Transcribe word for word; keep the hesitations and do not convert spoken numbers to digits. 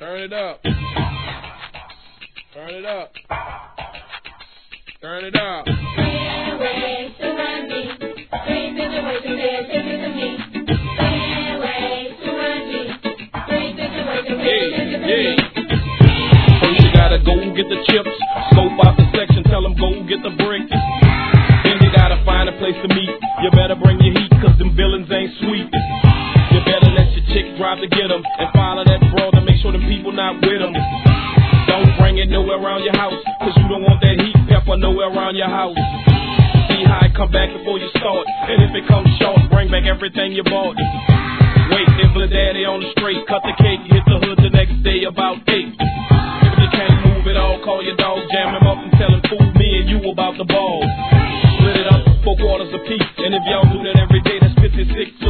Turn it up. Turn it up. Turn it up. Stand away to run me. Three situations there, take it to me. Stand away to run me. Three situations there, take it to me. First you gotta go get the chips. Scope out the section, tell them go get the bricks. Then you gotta find a place to meet. You better bring your heat, cause them villains ain't sweet. You better let your chick drive to get them. And follow that broad and make sure them people not with them. Don't bring it nowhere around your house, cause you don't want that heat pepper nowhere around your house. See how it come back before you start. And if it comes short, bring back everything you bought. Wait, if the daddy on the straight, cut the cake, hit the hood the next day about eight. If you can't move it all, call your dog, jam him up and tell him fool me and you about the ball. Split it up, four quarters apiece, and if y'all do that every day, that's fifty-six